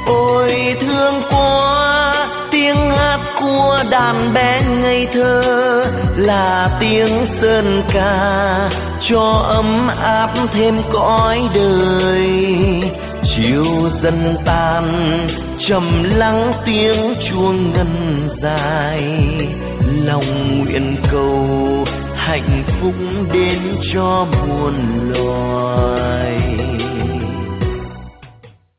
Ôi thương quá, tiếng hát của đàn bé ngây thơ là tiếng sơn ca cho ấm áp thêm cõi đời. Chiều dần tàn trầm lắng tiếng chuông ngân dài, lòng nguyện cầu hạnh phúc đến cho muôn loài.